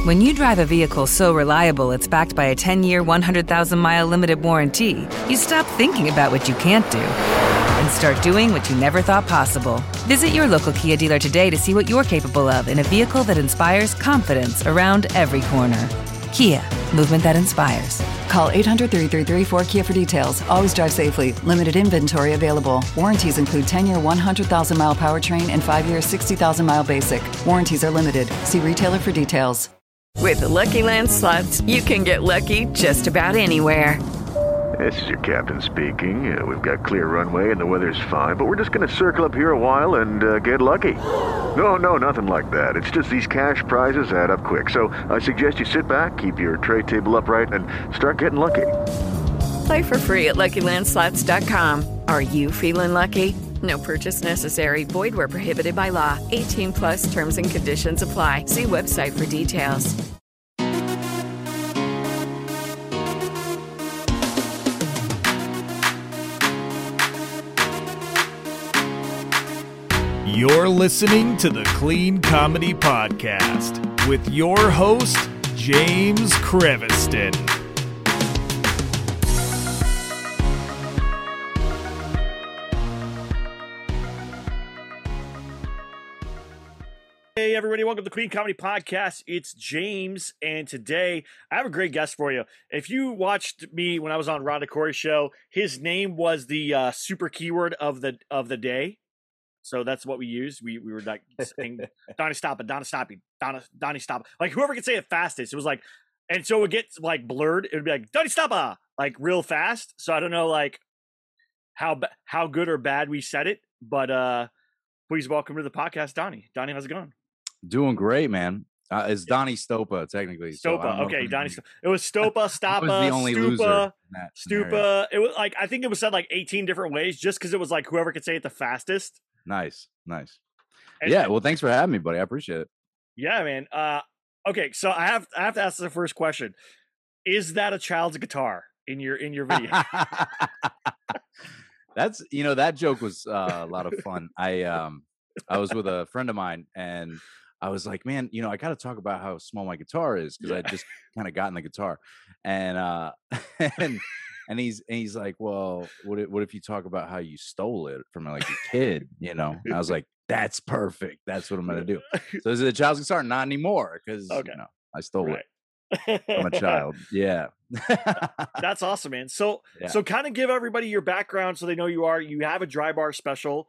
When you drive a vehicle so reliable it's backed by a 10-year, 100,000-mile limited warranty, you stop thinking about what you can't do and start doing what you never thought possible. Visit your local Kia dealer today to see what you're capable of in a vehicle that inspires confidence around every corner. Kia, movement that inspires. Call 800-333-4KIA for details. Always drive safely. Limited inventory available. Warranties include 10-year 100,000-mile powertrain and 5-year 60,000-mile basic. Warranties are limited. See retailer for details. With the Lucky Land Slots, you can get lucky just about anywhere. This is your captain speaking. We've got clear runway and the weather's fine, but we're just going to circle up here a while and get lucky. No, nothing like that. It's just these cash prizes add up quick. So I suggest you sit back, keep your tray table upright, and start getting lucky. Play for free at LuckyLandSlots.com. Are you feeling lucky? No purchase necessary. Void where prohibited by law. 18+ terms and conditions apply. See website for details. You're listening to the Clean Comedy Podcast with your host, James Creviston. Hey everybody, welcome to the Clean Comedy Podcast. It's James, and today I have a great guest for you. If you watched me when I was on Rhonda Corey's show, his name was the super keyword of the day. So that's what we used. We were like saying, Donnie stop it, Donnie stop it, Donnie stop it. Like whoever could say it fastest. It was like, and so it would get like blurred. It would be like Donnie stop it, like real fast. So I don't know like how good or bad we said it, but please welcome to the podcast, Donnie. Donnie, how's it going? Doing great, man. It's Donnie Stopa, technically. Stopa, so okay, Donnie. It was Stopa, Stoppa, was the only Stupa, Stupa. Stupa. It was like I think it was said like 18 different ways, just because it was like whoever could say it the fastest. Nice. And, yeah, well, thanks for having me, buddy. I appreciate it. Yeah, man. Okay, so I have to ask the first question: is that a child's guitar in your video? That's that joke was a lot of fun. I was with a friend of mine and I was like, man, I got to talk about how small my guitar is because I just kind of gotten the guitar, and and he's like, well, what if you talk about how you stole it from like a kid, And I was like, that's perfect. That's what I'm gonna do. So is it a child's guitar? Not anymore because I stole it from a child. Yeah, that's awesome, man. So kind of give everybody your background so they know you have a dry bar special.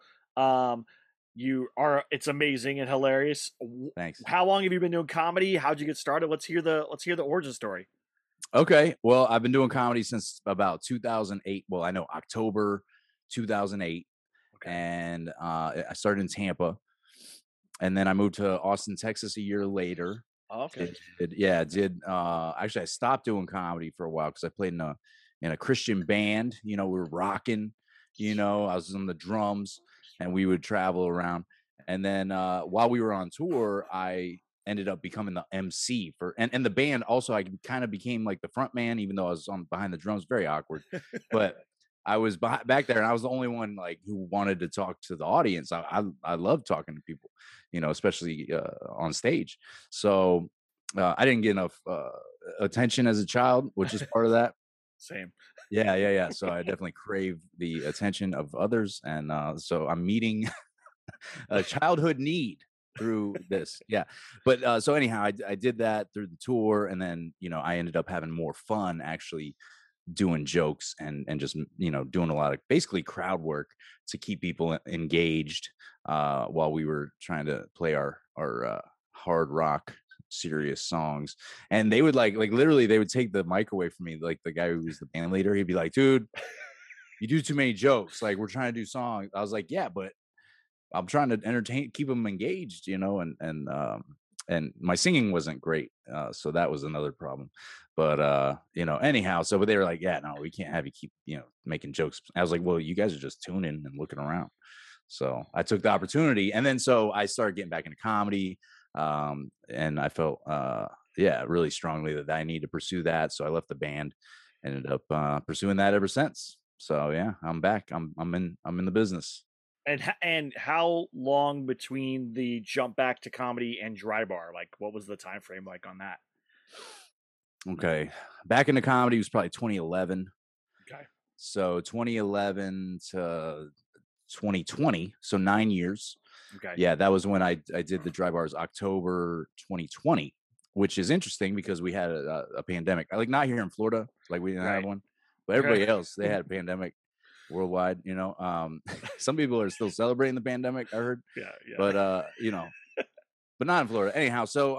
It's amazing and hilarious. Thanks. How long have you been doing comedy? How'd you get started? Let's hear the origin story. Okay. Well, I've been doing comedy since about 2008. Well, I know October 2008. Okay. And I started in Tampa. And then I moved to Austin, Texas a year later. Oh, okay. Actually, I stopped doing comedy for a while because I played in a Christian band. We were rocking, I was on the drums. And we would travel around. And then while we were on tour, I ended up becoming the MC and the band. Also, I kind of became like the front man, even though I was behind the drums. Very awkward. But I was back there and I was the only one like who wanted to talk to the audience. I love talking to people, especially on stage. So I didn't get enough attention as a child, which is part of that. Same. Yeah. So I definitely crave the attention of others. And so I'm meeting a childhood need through this. Yeah. But so anyhow, I did that through the tour. And then, I ended up having more fun actually doing jokes and just, doing a lot of basically crowd work to keep people engaged while we were trying to play our hard rock serious songs. And they would like literally they would take the mic away from me, like the guy who was the band leader. He'd be like, dude, you do too many jokes, like we're trying to do songs. I was like, yeah, but I'm trying to keep them engaged, and my singing wasn't great, so that was another problem. But anyhow, so but they were like, yeah, no, we can't have you keep making jokes. I was like, well, you guys are just tuning and looking around. So I took the opportunity, and then so I started getting back into comedy. And I felt, really strongly that I need to pursue that. So I left the band, ended up, pursuing that ever since. So yeah, I'm back. I'm in the business. And how long between the jump back to comedy and Dry Bar? Like, what was the time frame like on that? Okay, back into comedy was probably 2011. Okay. So 2011 to 2020, so 9 years. Okay. Yeah, that was when I did the Dry Bars, October 2020, which is interesting because we had a pandemic. Like, not here in Florida, like we didn't have Right. one, but everybody else, they had a pandemic worldwide. Some people are still celebrating the pandemic, I heard, Yeah. but but not in Florida. Anyhow, so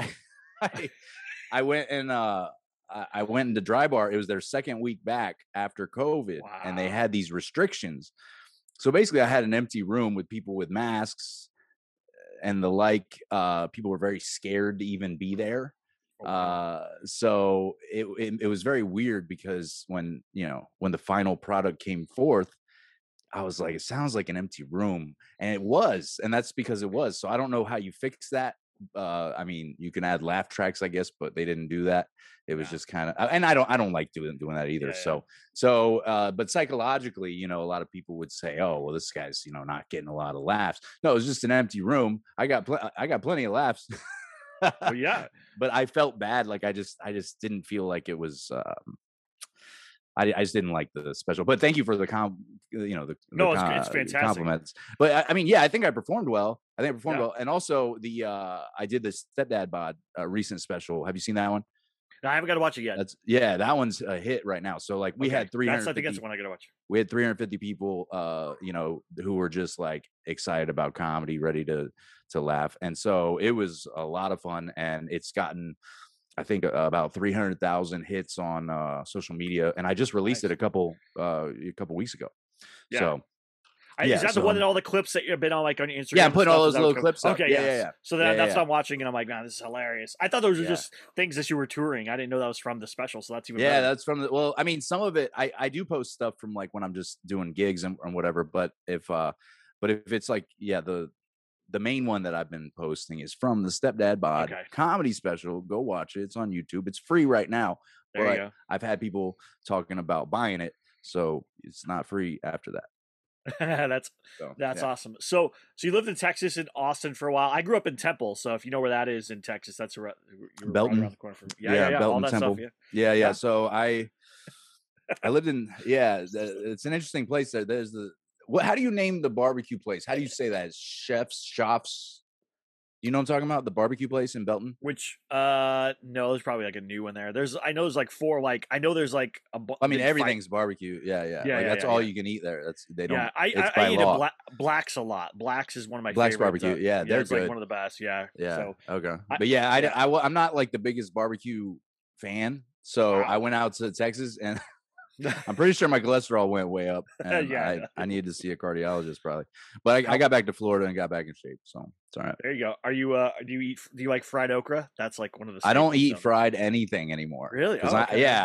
I went and I went into Dry Bar. It was their second week back after COVID, and they Wow. had these restrictions. So basically, I had an empty room with people with masks and the like. People were very scared to even be there. Oh, wow. So it was very weird because when the final product came forth, I was like, it sounds like an empty room, and it was, and that's because it was. So I don't know how you fix that. I mean, you can add laugh tracks, I guess, but they didn't do that. It was Yeah. just kind of, and I don't like doing that either. Yeah. But psychologically, a lot of people would say, oh, well, this guy's, not getting a lot of laughs. No, it was just an empty room. I got plenty of laughs. Well, yeah. But I felt bad. Like, I just didn't feel like it was, I just didn't like the special, but thank you for the It's fantastic. compliments. But I mean, yeah, I think I performed well. Yeah. Well, and also I did the Stepdad Bod recent special. Have you seen that one? No, I haven't got to watch it yet. That one's a hit right now. So like we had 350. I think that's the one I got to watch. We had 350 people, who were just like excited about comedy, ready to laugh, and so it was a lot of fun. And it's gotten, I think, about 300,000 hits on social media, and I just released it a couple weeks ago. Yeah. So, is that the one that all the clips that you've been on, like on Instagram? Yeah, I'm putting all and those little clips up. Okay, yeah. So that's what I'm watching, and I'm like, man, this is hilarious. I thought those were just things that you were touring. I didn't know that was from the special, so that's even better. That's from well, I mean, some of it I do post stuff from like when I'm just doing gigs and whatever. But if it's like the main one that I've been posting is from the Stepdad Bod comedy special. Go watch it. It's on YouTube. It's free right now. There you go. I've had people talking about buying it, so it's not free after that. That's awesome. So you lived in Texas, in Austin for a while. I grew up in Temple, so if you know where that is in Texas, that's you're Belton. right around the corner from me. Yeah, Belton, all that Temple. stuff. Yeah. So I lived in it's an interesting place there. There's how do you name the barbecue place? How do you say that? It's Shops. You know what I'm talking about? The barbecue place in Belton? Which no, there's probably like a new one there. I know there's like four, like I know there's like I mean, everything's barbecue. Yeah. That's all you can eat there. They don't. Yeah, I eat at Black's a lot. Black's is one of my Black's favorites. barbecue. Yeah, they're it's good. like one of the best. Yeah. So, okay. But I'm not like the biggest barbecue fan. So I went out to Texas and I'm pretty sure my cholesterol went way up, and I needed to see a cardiologist probably. But I got back to Florida and got back in shape, so it's all right. There you go. Are you do you like fried okra? That's like one of the. I don't eat fried anything anymore. Really? Because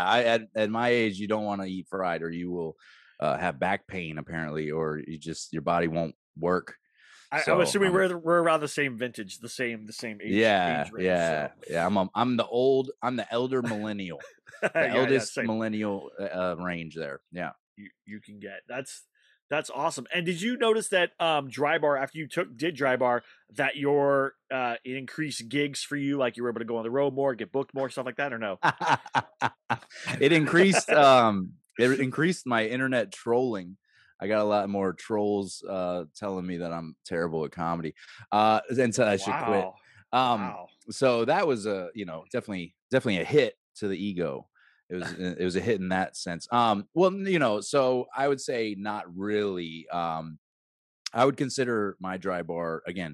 at my age, you don't want to eat fried, or you will have back pain apparently, or your body won't work. I'm assuming we're around the same vintage, the same age. Yeah. So. I'm the elder millennial. The eldest millennial range there. Yeah. You can get. That's awesome. And did you notice that Dry Bar, after you did Dry Bar, that it increased gigs for you, like you were able to go on the road more, get booked more, stuff like that, or no? It increased my internet trolling. I got a lot more trolls telling me that I'm terrible at comedy, and so I should quit. So that was definitely a hit to the ego. It was a hit in that sense. So I would say not really. I would consider my Dry Bar again.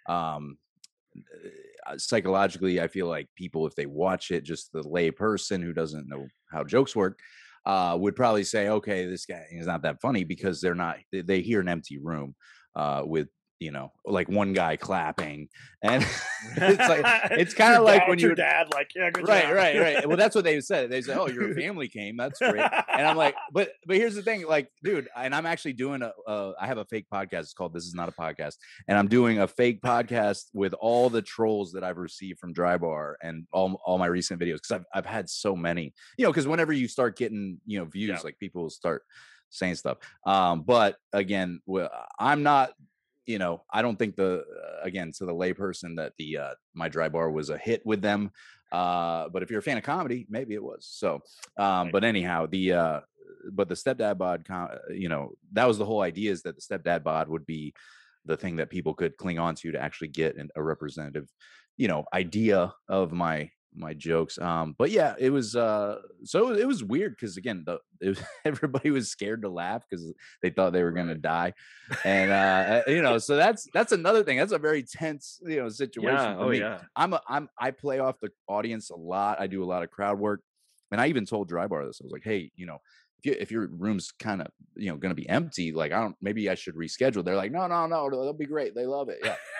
Psychologically, I feel like people, if they watch it, just the lay person who doesn't know how jokes work, would probably say, okay, this guy is not that funny, because they hear an empty room with like one guy clapping, and it's kind of like when your dad, like, yeah, good right, job. right. Well, that's what they said. They said, "Oh, your family came. That's great." And I'm like, but here's the thing, like, dude, and I'm actually doing I have a fake podcast. It's called "This Is Not a Podcast," and I'm doing a fake podcast with all the trolls that I've received from Dry Bar and all my recent videos, because I've had so many, because whenever you start getting views, like people start saying stuff. But again, I'm not, I don't think again, to the layperson that my dry bar was a hit with them. But if you're a fan of comedy, maybe it was. So, but anyhow, but the stepdad bod, that was the whole idea, is that the stepdad bod would be the thing that people could cling on to actually get a representative, idea of my jokes. But yeah, it was so it was weird because again, everybody was scared to laugh because they thought they were going to die, and so that's another thing. That's a very tense situation for me. I play off the audience a lot. I do a lot of crowd work, and I even told Dry Bar this. I was like, hey, if your room's kind of going to be empty, like maybe I should reschedule. They're like, no, they'll be great. They love it.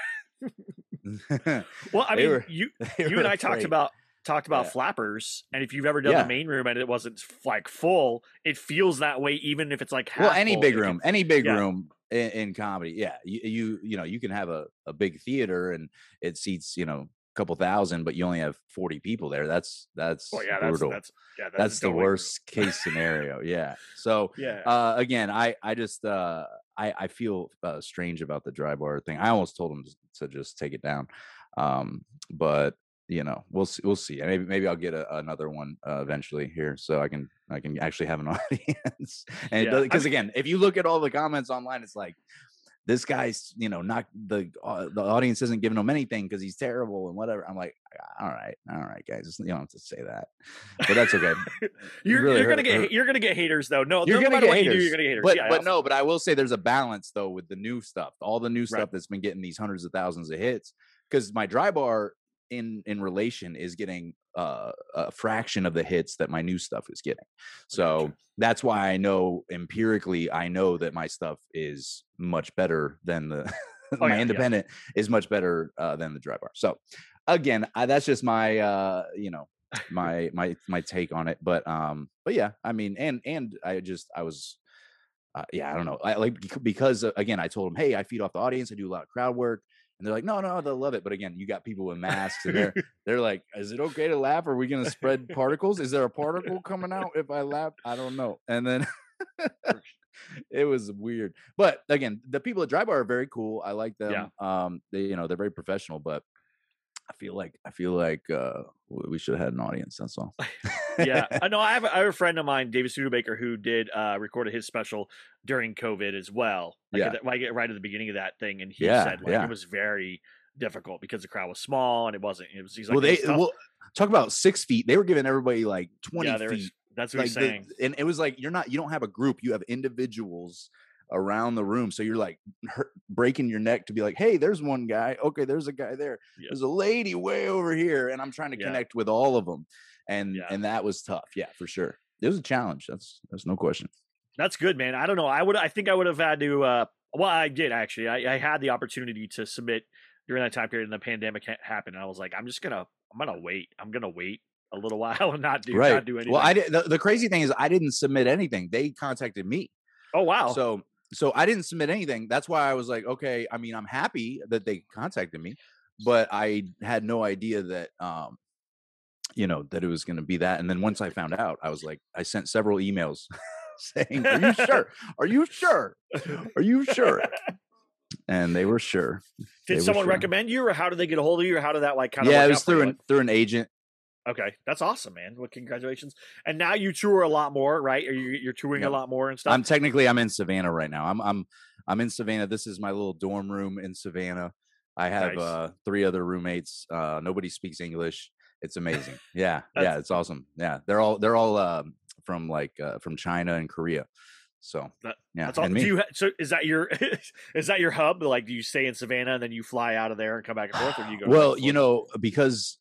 Yeah. Well, I mean, you and I talked about flappers, and if you've ever done the main room and it wasn't like full, it feels that way even if it's like half any full. Big room in comedy. Yeah, you can have a big theater and it seats couple thousand, but you only have 40 people there. That's brutal. That's the worst case scenario. Yeah. So again, I just I feel strange about the Dry Bar thing. I almost told him to just take it down, but we'll see. Maybe I'll get another one eventually here, so I can actually have an audience. And because again, if you look at all the comments online, it's like, this guy's, not the audience isn't giving him anything because he's terrible and whatever. I'm like, all right, guys, you don't have to say that, but that's okay. you're gonna get haters though. No, you're no gonna get haters. You're gonna get haters. But I will say there's a balance though with the new stuff, all the new stuff that's been getting these hundreds of thousands of hits, because my Dry Bar in relation is getting a fraction of the hits that my new stuff is getting. So that's why I know empirically, that my stuff is much better than my independent is much better than the Dry Bar. So again, that's just my my take on it. But yeah, I mean, and I was I don't know, because again, I told them, hey, I feed off the audience, I do a lot of crowd work. And they're like, no, they'll love it. But again, you got people with masks, and they're like, is it okay to laugh? Are we going to spread particles? Is there a particle coming out if I laugh? I don't know. And then it was weird. But again, the people at Dry Bar are very cool. I like them. They're very professional. But I feel like we should have had an audience. That's all. Yeah, I know. I have a friend of mine, David Studebaker, who did recorded his special during COVID as well. Right at the beginning of that thing, and he said it was very difficult because the crowd was small and it wasn't. He's like, talk about 6 feet. They were giving everybody like 20 feet. That's what he's saying. And it was like you don't have a group. You have individuals around the room, so you're like breaking your neck to be like, hey, there's one guy, okay, there's a guy there, there's a lady way over here, and I'm trying to connect with all of them, and that was tough. For sure, it was a challenge. That's no question. That's good, man. I don't know, I think I would have had to well, I did actually. I had the opportunity to submit during that time period, and the pandemic happened, and I was like, I'm gonna wait a little while and not do anything. Well, the crazy thing is I didn't submit anything. They contacted me. Oh wow. So I didn't submit anything. That's why I was like, okay, I mean, I'm happy that they contacted me, but I had no idea that, that it was going to be that. And then once I found out, I was like, I sent several emails saying, are you sure? Are you sure? Are you sure? And they were sure. Did someone recommend you, or how did they get a hold of you, or how did that kind of it was through an agent. Okay, that's awesome, man. Well, congratulations. And now you tour a lot more, right? You're touring a lot more and stuff. I'm in Savannah right now. I'm in Savannah. This is my little dorm room in Savannah. I have 3 other roommates. Nobody speaks English. It's amazing. Yeah, it's awesome. Yeah, they're all from China and Korea. So that's awesome. So is that your hub? Like, do you stay in Savannah and then you fly out of there and come back and forth, or do you go? Well, because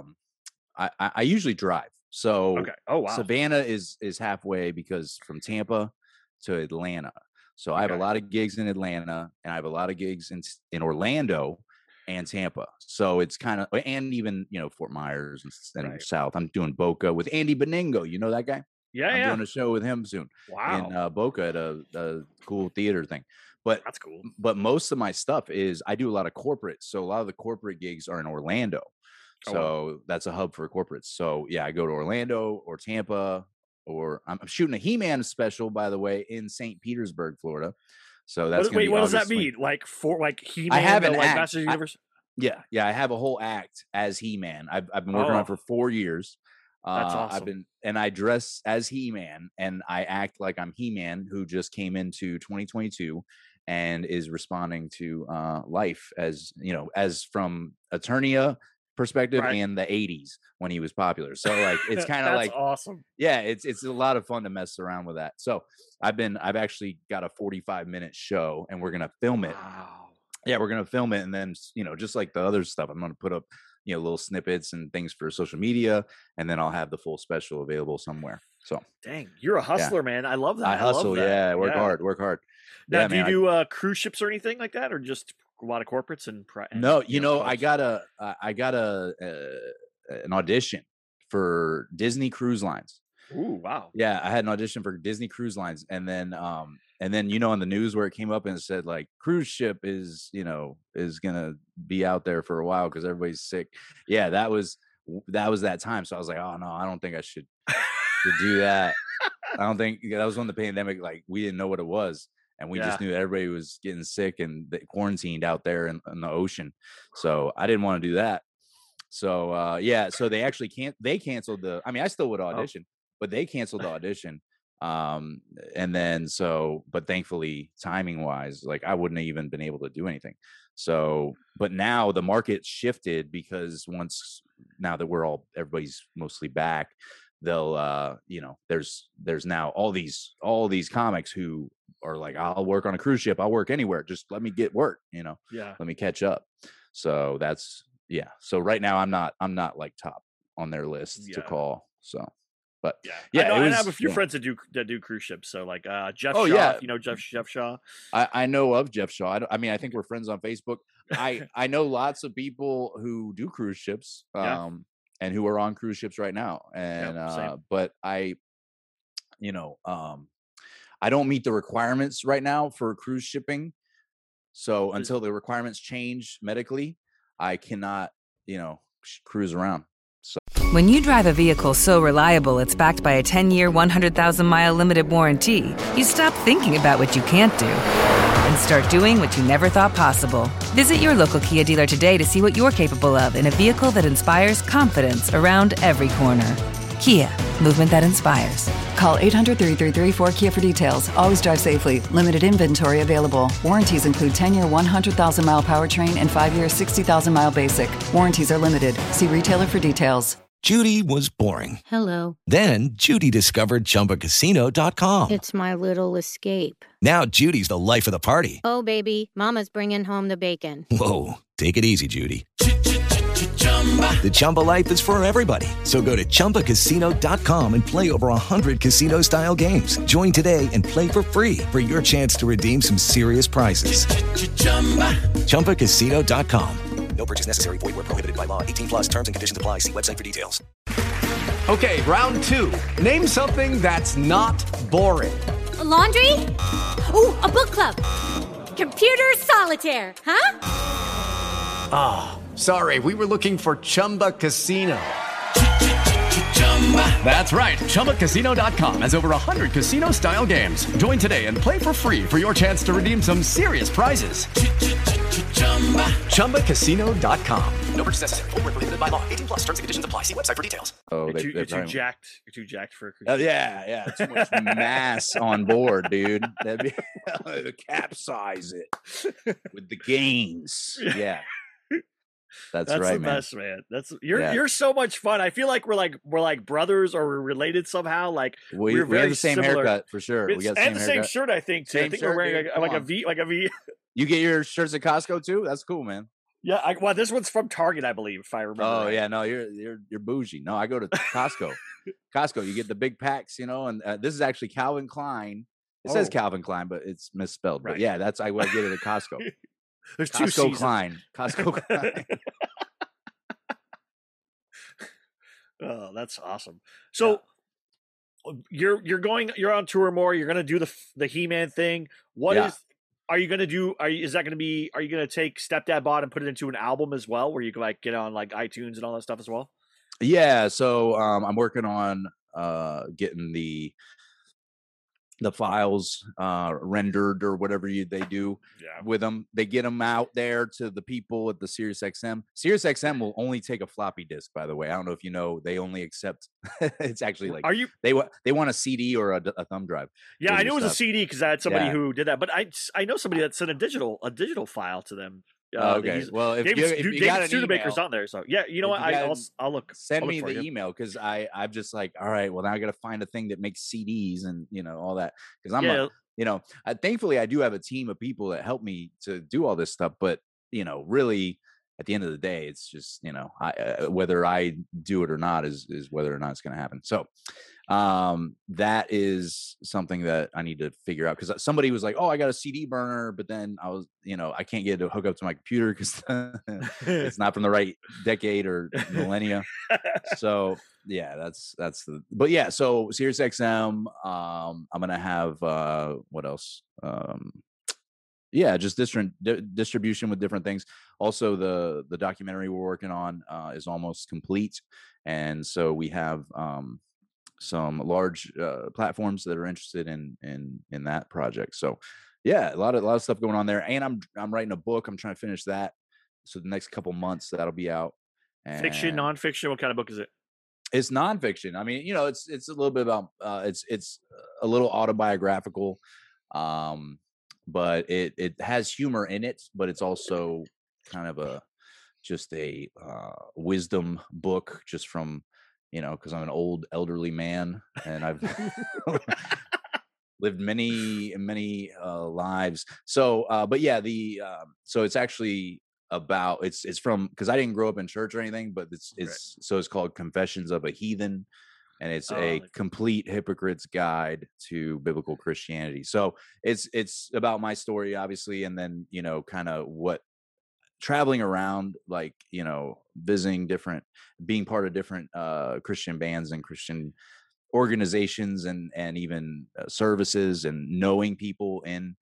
I usually drive. So Savannah is halfway, because from Tampa to Atlanta. So I have a lot of gigs in Atlanta, and I have a lot of gigs in Orlando and Tampa. So it's kind of, and even, Fort Myers and South. I'm doing Boca with Andy Beningo. You know that guy? I'm doing a show with him soon. Wow. In Boca at a cool theater thing. But that's cool. But most of my stuff is, I do a lot of corporate. So a lot of the corporate gigs are in Orlando. So that's a hub for corporates. So I go to Orlando or Tampa or I'm shooting a He-Man special, by the way, in St. Petersburg, Florida. So that's Wait, what does that August 20. mean? Like He-Man? I have an like act. Masters of the Universe? Yeah, I have a whole act as He-Man. I've been working on it for 4 years. That's awesome. I dress as He-Man, and I act like I'm He-Man, who just came into 2022 and is responding to life as as from Eternia perspective and the 80s when he was popular. So like it's kind of like awesome. Yeah, it's a lot of fun to mess around with that. So I've actually got a 45-minute show, and we're gonna film it. Wow. Yeah, we're gonna film it, and then just like the other stuff, I'm gonna put up little snippets and things for social media, and then I'll have the full special available somewhere. So dang, you're a hustler, man. I love that. I hustle. Love that. Yeah, work hard. Now, yeah, do man, you do cruise ships or anything like that, or just a lot of corporates and no? I got an audition for Disney Cruise Lines. Ooh, wow. Yeah, I had an audition for Disney Cruise Lines, and then in the news where it came up and it said like cruise ship is gonna be out there for a while because everybody's sick. Yeah, that was that time. So I was like, oh no, I don't think I should do that. I don't think that was when the pandemic, like we didn't know what it was, and we just knew that everybody was getting sick and quarantined out there in the ocean. So I didn't want to do that. So so they actually canceled the. I mean, I still would audition, but they canceled the audition. And then but thankfully, timing wise, like I wouldn't have even been able to do anything. So, but now the market shifted because now that everybody's mostly back, they'll there's now all these comics who are like, I'll work on a cruise ship, I'll work anywhere, just let me get work, let me catch up. So that's so right now I'm not like top on their list to call. So but I have a few friends that do cruise ships. So like Jeff Shaw, Jeff Shaw. I know of Jeff Shaw. I think we're friends on Facebook. I know lots of people who do cruise ships. And who are on cruise ships right now. And but I don't meet the requirements right now for cruise shipping. So until the requirements change medically, I cannot, cruise around. So When you drive a vehicle so reliable it's backed by a 10-year, 100,000-mile limited warranty, you stop thinking about what you can't do and start doing what you never thought possible. Visit your local Kia dealer today to see what you're capable of in a vehicle that inspires confidence around every corner. Kia, movement that inspires. Call 800-333-4KIA for details. Always drive safely. Limited inventory available. Warranties include 10-year 100,000-mile powertrain and 5-year 60,000-mile basic. Warranties are limited. See retailer for details. Judy was boring. Hello. Then Judy discovered ChumbaCasino.com. It's my little escape. Now Judy's the life of the party. Oh, baby, mama's bringing home the bacon. Whoa, take it easy, Judy. The Chumba life is for everybody. So go to ChumbaCasino.com and play over 100 casino-style games. Join today and play for free for your chance to redeem some serious prizes. ChumbaCasino.com. No purchase necessary. Void where prohibited by law. 18 plus terms and conditions apply. See website for details. Okay, round two. Name something that's not boring. A laundry? Ooh, a book club. Computer solitaire, huh? Ah, sorry. We were looking for Chumba Casino. That's right. ChumbaCasino.com has over 100 casino-style games. Join today and play for free for your chance to redeem some serious prizes. ChumbaCasino.com. No purchase necessary. Void where prohibited by law. 18 plus terms and conditions apply. See website for details. Oh, you're too jacked. You're too jacked for a cruise. Yeah. Too much mass on board, dude. That'd be capsize it with the gains. Yeah. That's right, the man. Best, man. You're so much fun. I feel like we're like brothers or we're related somehow. Like we have the same similar. Haircut for sure. We got the same shirt, I think. Too. Same I think shirt, we're wearing a V. You get your shirts at Costco too? That's cool, man. Yeah. This one's from Target, I believe, if I remember. Oh right. Yeah, no, you're bougie. No, I go to Costco. Costco, you get the big packs, and this is actually Calvin Klein. It says Calvin Klein, but it's misspelled. Right. But yeah, that's I get it at Costco. There's Costco two Klein. Costco Klein. Oh, that's awesome. So you're on tour more. You're going to do the He-Man thing. Are you going to do? Are you going to take Stepdad Bod and put it into an album as well, where you can like get on like iTunes and all that stuff as well? Yeah. So I'm working on getting the files rendered or whatever they do with them. They get them out there to the people at the SiriusXM. SiriusXM will only take a floppy disk, by the way. I don't know if you know, they only accept it's actually like they want a CD or a thumb drive. Yeah, I knew it was a CD because I had somebody who did that, but I know somebody that sent a digital file to them. Okay. Well, if you got an Studebaker's email, on there, so yeah, you know what? I'll look. Send me the email because I'm just like, all right, well now I got to find a thing that makes CDs and all that because I'm thankfully I do have a team of people that help me to do all this stuff, but really at the end of the day, it's just whether I do it or not is whether or not it's going to happen. So that is something that I need to figure out because somebody was like, oh, I got a CD burner, but then I was I can't get it to hook up to my computer because it's not from the right decade or millennia. So yeah, that's but yeah, so SiriusXM, I'm gonna have what else, just distribution with different things. Also the documentary we're working on is almost complete, and so we have some large platforms that are interested in that project. So yeah, a lot of stuff going on there, and I'm writing a book. I'm trying to finish that, so the next couple months that'll be out. And fiction, nonfiction, what kind of book is it? It's nonfiction. I mean, it's a little bit about it's a little autobiographical, but it has humor in it, but it's also kind of a wisdom book just from because I'm an old elderly man and I've lived many lives. So but yeah, so it's actually about it's from because I didn't grow up in church or anything, but so it's called Confessions of a Heathen, and it's a complete hypocrite's guide to biblical Christianity. So it's about my story, obviously, and then kind of what traveling around, like visiting being part of different Christian bands and Christian organizations and even services, and knowing people in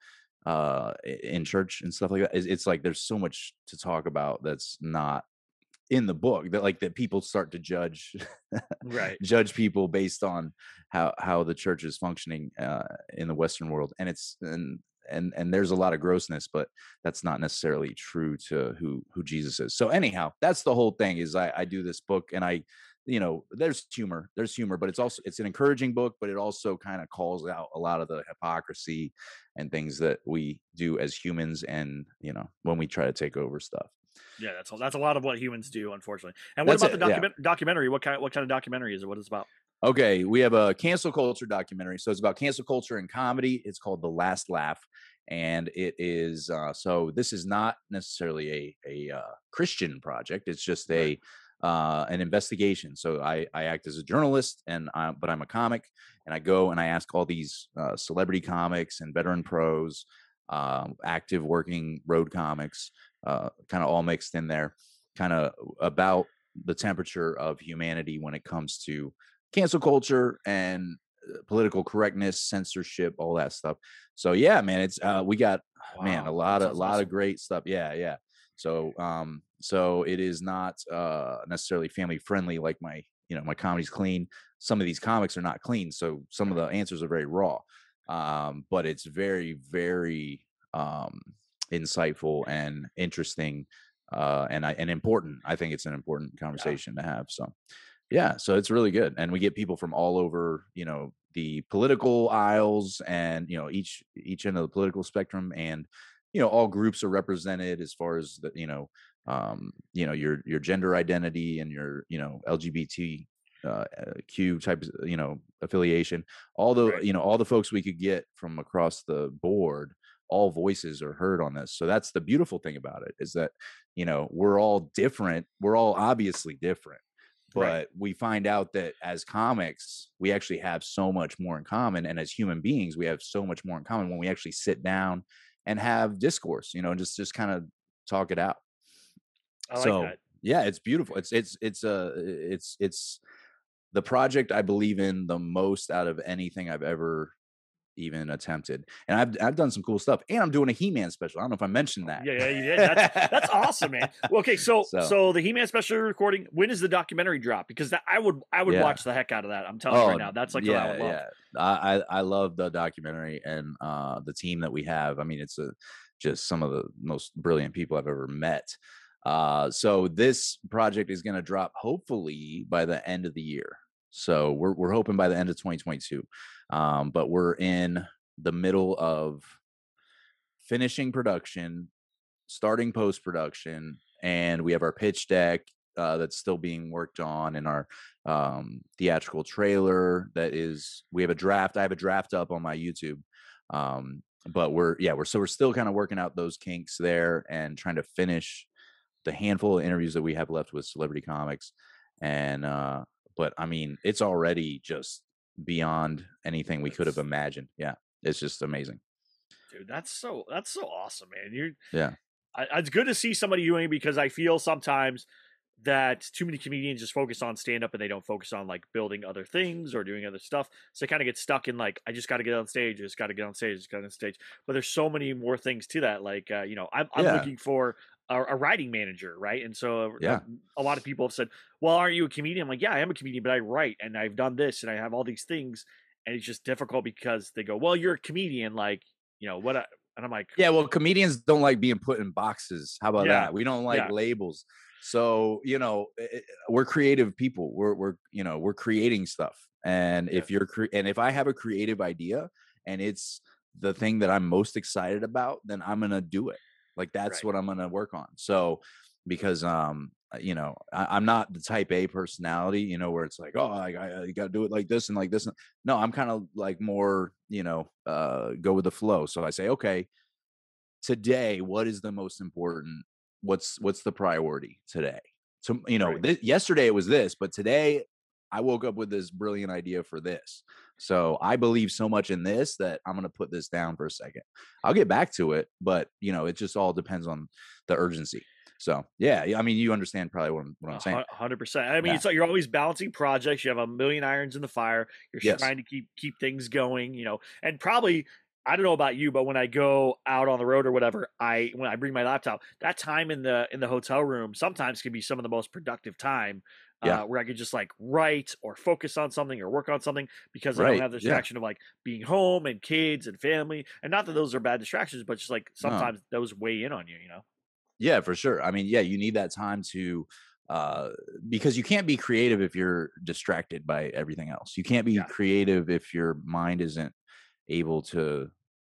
church and stuff like that. It's like there's so much to talk about that's not in the book, that people start to judge judge people based on how the church is functioning in the Western world, and it's and there's a lot of grossness, but that's not necessarily true to who Jesus is. So anyhow, that's the whole thing. Is I do this book, and there's humor, but it's an encouraging book, but it also kind of calls out a lot of the hypocrisy and things that we do as humans, and when we try to take over stuff. Yeah, that's a lot of what humans do, unfortunately. And what about the documentary? What kind of documentary is it? What is it about? Okay, we have a cancel culture documentary. So it's about cancel culture and comedy. It's called The Last Laugh. And it is, so this is not necessarily a Christian project. It's just an investigation. So I act as a journalist, but I'm a comic, and I go and I ask all these celebrity comics and veteran pros, active working road comics, kind of all mixed in there, kind of about the temperature of humanity when it comes to cancel culture and political correctness, censorship, all that stuff. So yeah, man, it's we got a lot of great stuff. Yeah. So so it is not necessarily family friendly like my comedy's clean. Some of these comics are not clean, so some of the answers are very raw. But it's very, very insightful and interesting and important. I think it's an important conversation to have. So yeah, so it's really good, and we get people from all over, the political aisles, and each end of the political spectrum, and all groups are represented as far as the your gender identity and your LGBT Q type affiliation. All the all the folks we could get from across the board, all voices are heard on this. So that's the beautiful thing about it, is that we're all different. We're all obviously different. But we find out that as comics, we actually have so much more in common. And as human beings, we have so much more in common when we actually sit down and have discourse, and just kind of talk it out. I like that. Yeah, it's beautiful. It's the project I believe in the most out of anything I've ever even attempted. And I've done some cool stuff, and I'm doing a He-Man special. I don't know if I mentioned that. Yeah, you did. That's awesome, man. Well, okay, so the He-Man special you're recording, when is the documentary drop? Because I would watch the heck out of that. I'm telling you right now, that's like what I would love. I love the documentary and the team that we have. I mean, it's just some of the most brilliant people I've ever met. So this project is going to drop hopefully by the end of the year. So we're hoping by the end of 2022. But we're in the middle of finishing production, starting post-production, and we have our pitch deck that's still being worked on, and our theatrical trailer we have a draft. I have a draft up on my YouTube. But we're still kind of working out those kinks there and trying to finish the handful of interviews that we have left with Celebrity Comics. And but I mean, it's already just beyond anything we could have imagined. Yeah, it's just amazing. Dude, that's so awesome, man. Yeah. It's good to see somebody doing, because I feel sometimes that too many comedians just focus on stand-up and they don't focus on like building other things or doing other stuff. So they kind of get stuck in like, I just got to get on stage, But there's so many more things to that. Like, I'm looking for a writing manager, right? And so a lot of people have said, well, aren't you a comedian? I'm like, yeah, I am a comedian, but I write and I've done this and I have all these things. And it's just difficult because they go, well, you're a comedian, like, and I'm like, yeah, well, comedians don't like being put in boxes. How about that? We don't like labels. So, we're creative people. We're creating stuff. And if I have a creative idea and it's the thing that I'm most excited about, then I'm going to do it. Like, that's what I'm going to work on. So, because, I'm not the type A personality, where it's like, oh, I got to do it like this and like this. No, I'm kind of like more, go with the flow. So I say, okay, today, what is the most important? What's the priority today? So, yesterday it was this, but today I woke up with this brilliant idea for this. So I believe so much in this that I'm going to put this down for a second. I'll get back to it, but it just all depends on the urgency. So, yeah, I mean, you understand probably what I'm saying. 100%. I mean, it's like you're always balancing projects. You have a million irons in the fire. You're trying to keep things going, and probably, I don't know about you, but when I go out on the road or whatever, when I bring my laptop, that time in the hotel room sometimes can be some of the most productive time where I could just like write or focus on something or work on something, because I don't have the distraction of like being home and kids and family. And not that those are bad distractions, but just like sometimes those weigh in on you, Yeah, for sure. I mean, you need that time to because you can't be creative if you're distracted by everything else. You can't be creative if your mind isn't able to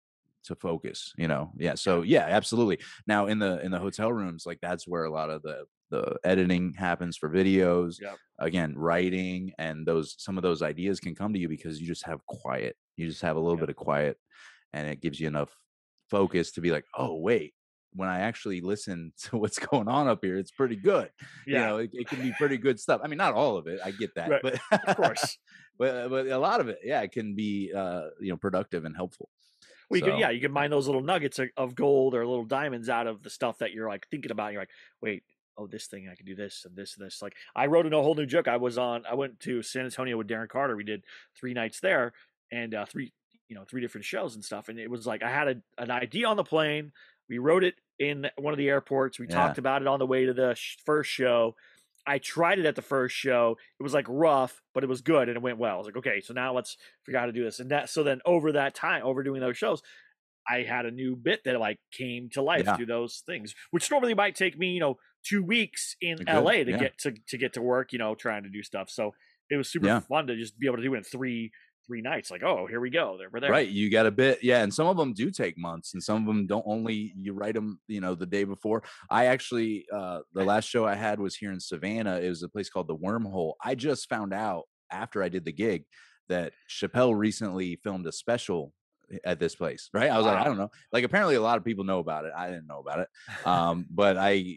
focus, So absolutely. Now in the hotel rooms, like that's where a lot of the editing happens for videos. Again, writing, and some of those ideas can come to you because you just have quiet. You just have a little bit of quiet, and it gives you enough focus to be like, oh wait, when I actually listen to what's going on up here, it's pretty good. It can be pretty good stuff. I mean, not all of it, I get that, but of course, but a lot of it, it can be productive and helpful. Well, you can mine those little nuggets of gold or little diamonds out of the stuff that you're like thinking about. And you're like, wait, this thing, I can do this and this and this. Like, I wrote a whole new joke. I went to San Antonio with Darren Carter. We did 3 nights there, and 3 different shows and stuff. And it was like, I had an idea on the plane. We wrote it in one of the airports. We talked about it on the way to the first show. I tried it at the first show. It was like rough, but it was good and it went well. I was like, okay, so now let's figure out how to do this. And so then over that time, over doing those shows, I had a new bit that like came to life through those things, which normally might take me, 2 weeks in LA to get to work, trying to do stuff. So it was super fun to just be able to do it in three nights. Like, oh, here we go. We're there. Right. You got a bit. Yeah. And some of them do take months, and some of them don't. Only you write them, the day before. I actually, the last show I had was here in Savannah. It was a place called The Wormhole. I just found out after I did the gig that Chappelle recently filmed a special at this place. Right. I was like, I don't know. Like, apparently a lot of people know about it. I didn't know about it. But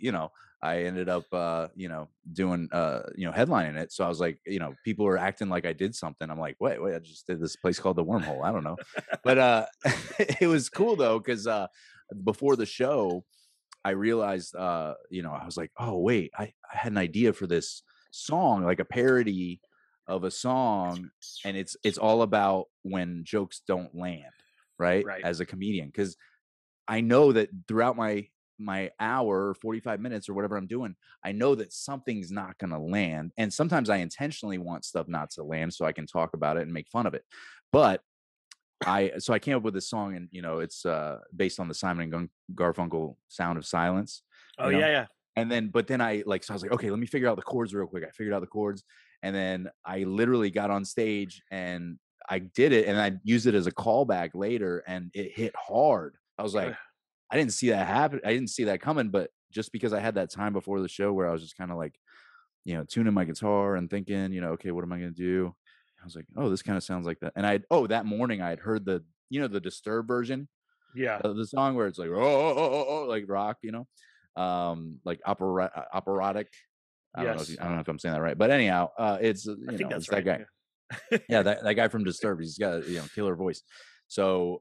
I ended up, doing, headlining it. So I was like, people are acting like I did something. I'm like, wait, I just did this place called The Wormhole. I don't know. But it was cool though, because before the show, I realized, I was like, oh, wait, I had an idea for this song, like a parody of a song. And it's all about when jokes don't land. right? Right. As a comedian, because I know that throughout my hour or 45 minutes or whatever I'm doing, I know that something's not going to land. And sometimes I intentionally want stuff not to land so I can talk about it and make fun of it. But so I came up with this song, and it's based on the Simon and Garfunkel Sound of Silence. Oh yeah. And then, but then I was like, okay, let me figure out the chords real quick. I figured out the chords, and then I literally got on stage and I did it, and I used it as a callback later, and it hit hard. I was like, I didn't see that happen. I didn't see that coming, but just because I had that time before the show where I was just kind of like, tuning my guitar and thinking, okay, what am I going to do? I was like, oh, this kind of sounds like that. And that morning I had heard the Disturbed version. Yeah. The song where it's like, oh, like rock, like operatic. I don't know if I'm saying that right, but anyhow, it's, I think that's it's right. that guy. Yeah. That guy from Disturbed, he's got a, killer voice. So,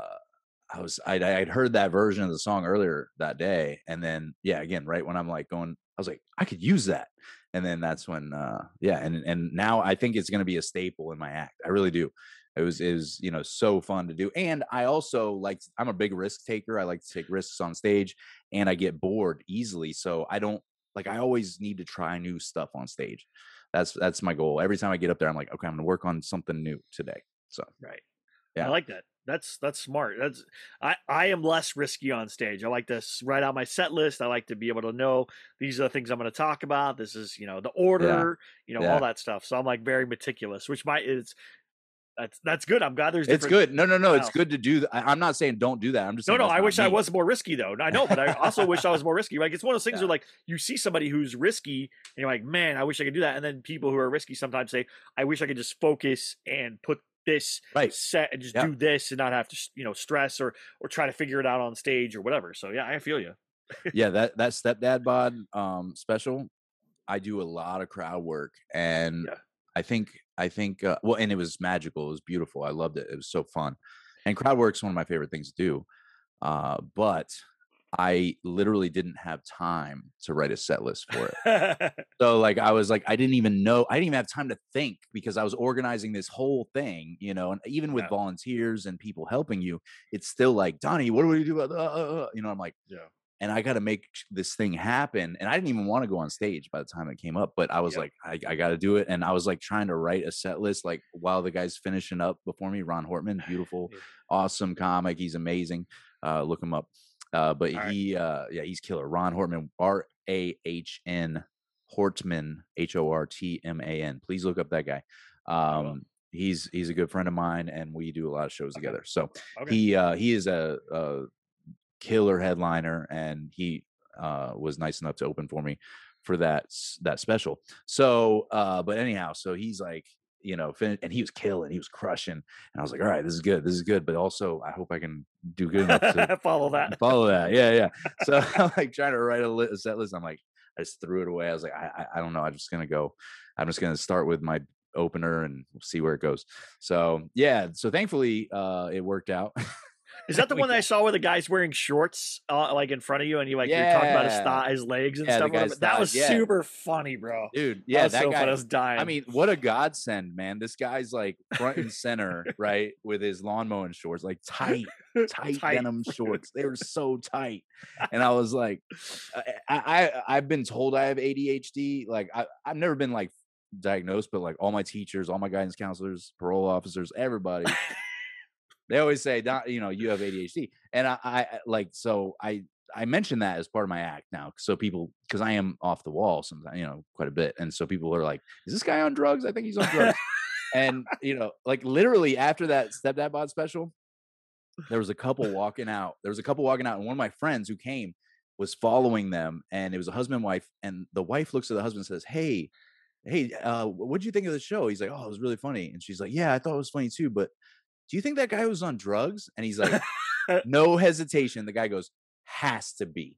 I'd heard that version of the song earlier that day. And then, again, right when I'm like I was like, I could use that. And then that's when, and now I think it's going to be a staple in my act. I really do. It was so fun to do. And I also I'm a big risk taker. I like to take risks on stage, and I get bored easily. So I don't I always need to try new stuff on stage. That's my goal. Every time I get up there, I'm like, okay, I'm going to work on something new today. So, right. Yeah. I like that. That's smart. I am less risky on stage. I like to write out my set list. I like to be able to know these are the things I'm going to talk about. This is, the order, all that stuff. So I'm very meticulous, which that's good. I'm glad there's it's good. No. It's good to do. I'm not saying don't do that. I'm just saying I wish I was more risky though. I know, but I also wish I was more risky. It's one of those things where you see somebody who's risky and you're like, man, I wish I could do that. And then people who are risky sometimes say, I wish I could just focus and put this set and just do this and not have to stress or try to figure it out on stage or whatever. So I feel you. That Stepdad Bod special, I do a lot of crowd work, and I think well, and it was magical. It was beautiful. I loved it. It was so fun, and crowd work's one of my favorite things to do. But I literally didn't have time to write a set list for it. So I was I didn't even have time to think, because I was organizing this whole thing, and even with volunteers and people helping you, it's still Donnie, what do we do about I'm like, and I got to make this thing happen. And I didn't even want to go on stage by the time it came up, but I was I got to do it. And I was trying to write a set list, while the guy's finishing up before me, Ron Hortman, beautiful, awesome comic. He's amazing. Look him up. But he's killer. Ron Hortman, RAHN Hortman, HORTMAN. Please look up that guy. He's a good friend of mine, and we do a lot of shows together. So he is a killer headliner, and he was nice enough to open for me for that special. So, but anyhow, so he's and he was killing, he was crushing, and I was like, all right, this is good, but also I hope I can do good enough to follow that. Yeah. So I'm trying to write a set list. I'm I just threw it away. I was like, I don't know. I'm just going to start with my opener and see where it goes. So so thankfully it worked out. Is that the one that I saw where the guy's wearing shorts in front of you, and you're talking about his legs and stuff? That was super funny, bro. Dude, that so guy, funny. I was dying. I mean, what a godsend, man. This guy's front and center, right, with his lawn mowing shorts, tight denim shorts. They were so tight. And I was like, I've been told I have ADHD. I've never been diagnosed, but all my teachers, all my guidance counselors, parole officers, everybody, they always say, you have ADHD. And I mention that as part of my act now. So because I am off the wall sometimes, quite a bit. And so people are like, is this guy on drugs? I think he's on drugs. And, literally after that Stepdad Bod special, there was a couple walking out. And one of my friends who came was following them, and it was a husband and wife. And the wife looks at the husband and says, hey, what'd you think of the show? He's like, oh, it was really funny. And she's like, yeah, I thought it was funny too, but do you think that guy was on drugs? And he's like, no hesitation. The guy goes, has to be.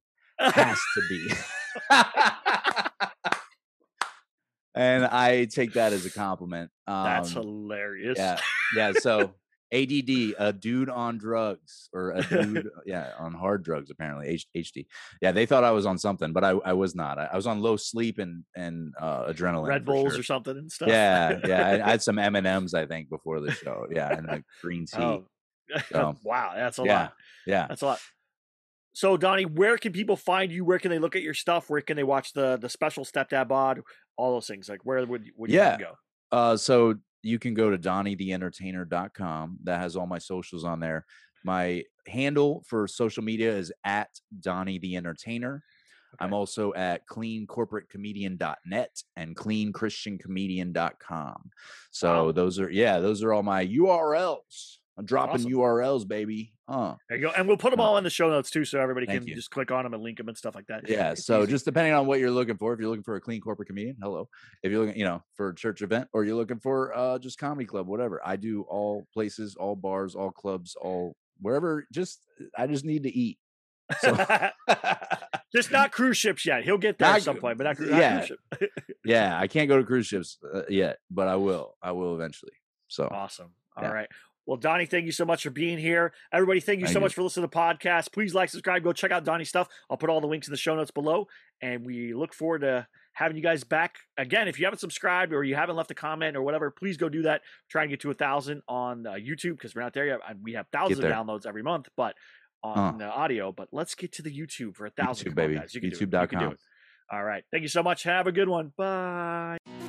And I take that as a compliment. That's hilarious. Yeah. So ADD, a dude on drugs, or a dude, on hard drugs, apparently, HD. Yeah, they thought I was on something, but I was not. I was on low sleep and adrenaline. Red Bulls or something and stuff. Yeah. I had some M&Ms, I think, before the show. Yeah, and green tea. So, wow, that's a yeah, lot. yeah. That's a lot. So, Donnie, where can people find you? Where can they look at your stuff? Where can they watch the special Stepdad Bod? All those things. Like, where would you have them go? So you can go to DonnieTheEntertainer.com. That has all my socials on there. My handle for social media is at Donnie the Entertainer. Okay. I'm also at cleancorporatecomedian.net and cleanchristiancomedian.com. So those are all my URLs. I'm dropping URLs, baby. There you go. And we'll put them all in the show notes too, so everybody can just click on them and link them and stuff like that. Yeah. So just depending on what you're looking for, if you're looking for a clean corporate comedian, hello. If you're looking, for a church event, or you're looking for just comedy club, whatever. I do all places, all bars, all clubs, all wherever. I just need to eat. So. Just not cruise ships yet. He'll get there at some point, but not cruise ship. Yeah, I can't go to cruise ships yet, but I will. I will eventually. So awesome. All right. Well, Donnie, thank you so much for being here. Everybody, thank you so much for listening to the podcast. Please like, subscribe, go check out Donnie's stuff. I'll put all the links in the show notes below. And we look forward to having you guys back. Again, if you haven't subscribed or you haven't left a comment or whatever, please go do that. Try and get to 1,000 on YouTube, because we're not there yet. We have thousands of downloads every month, but on the audio. But let's get to the YouTube for 1,000. YouTube, baby. YouTube.com. All right. Thank you so much. Have a good one. Bye.